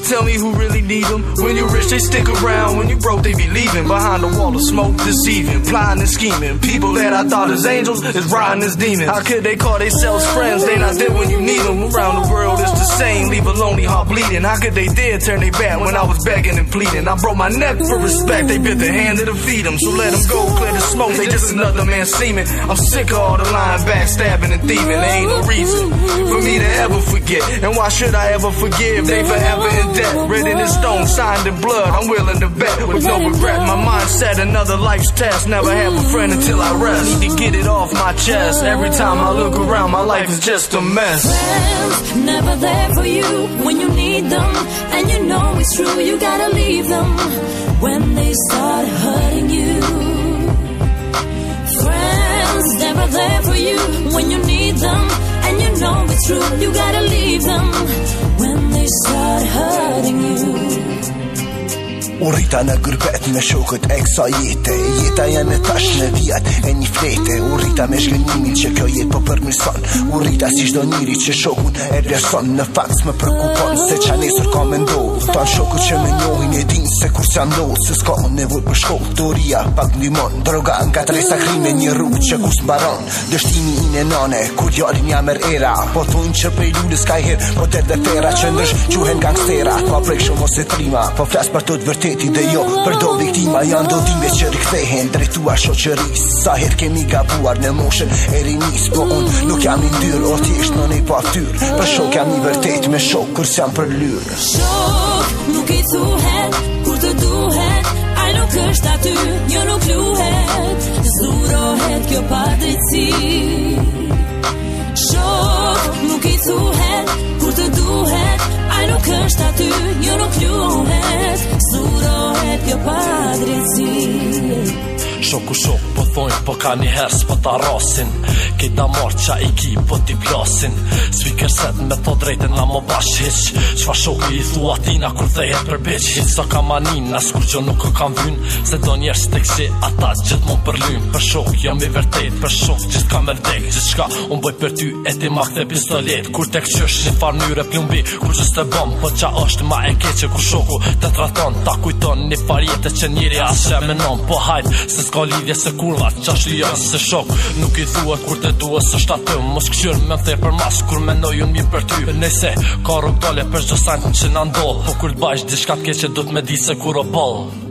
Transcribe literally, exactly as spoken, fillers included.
Tell me who really need them. When you rich, they stick around. When you broke, they be leaving. Behind the wall of smoke, deceiving, plotting and scheming. People that I thought as angels is riding as demons. How could they call themselves friends? They not there when you need them. Around the world, it's the same. Leave a lonely heart bleeding. How could they dare turn their back when I was begging and pleading? I broke my neck for respect. They bit the hand that'll feed them. So let them go, clear the smoke. They just another man seeming. I'm sick of all the lying, backstabbing and thieving. There ain't no reason for me to ever forget. And why should I ever forgive? They forever in debt. Written in stone, signed in blood. I'm willing to bet with no regret. My mind set another life's test. Never have a friend until I rest. Need to get it off my chest. Every time I look around, my life is just a mess. Friends, never there for you when you need them. And you know it's true, you gotta leave them when they start hurting you. Friends, never there for you when you need them. And you know it's true, you gotta leave them when they start hurting you. U rrita në gërbet me shokët e kësa jete. Jeta janë tash në vijat e një flete. U rrita me shgënimin që kjo jetë po përmirëson. U rrita si çdo njeri që shokun e vlerëson. Në fakt më përkupon se qa nesër ka me ndodh. Tan shokët që me njohin e din se kur s'jam ndodh. Se s'ka nevojë për shkollë, teoria pak ndihmon. Droga nga tresa krime një rrugë që kur s'mbaron. Dështimi i në nane kur djalin ja merr era. Po thonë që prej lulës ka her, po ter dhe fera që ndësh quhen gangstera. Pa prek shumë ose trima, po flas për të vërtet dhe jo për do viktima. Janë do time që rikthehen drejtuar shoqërisë. Sa her kemi gabuar në moshën e rinis. Po unë nuk jam i ndyrë, o thjesht në nej pa ftyrë. Për shok jam i vërtet me shok kur s'jam për lyrë. Shok nuk i thuhet kur të duhet. Ai nuk është aty, jo nuk luhet. Zburohet kjo padrejtësi. Shok nuk i thuhet kur të duhet. Ai nuk është aty, jo nuk luhet. Zburohet kjo padrejtësi. Shoku shok po thojnë, po ka një herë s'po ta rasin. Kejta marrë qa i ki po t'i plasin. S'vi kërset me to drejten na mo bash hiq. Qfa shoku i thua tina kur thejet për biq. Hiq sa ka manin, as kur që nuk kam vyn. Se do njerës të kësi ata gjithmon për lym. Për shok jam i vërtet, për shok gjithë ka mërdek. Gjithë shka unë boj për ty e ti ma kthe pistolet. Kur te këqysh një farnyre plumbi, kur që s'te bom. Po qa është ma e keqe kur shoku të traton. Ta kujton një farjete që njëri as që menon. Po hajt, se s'ka lidhje se kurva qash i janë se shok. Nuk i thua kur te duhe së shtatëm. Mos këqyr me mthej për mas kur menoj unë mirë për ty. Nëse ka rrug dole për çdo sajnë që na ndodh. Po kur t'bajsh diçka t'keqe du t'me di se kur o boll.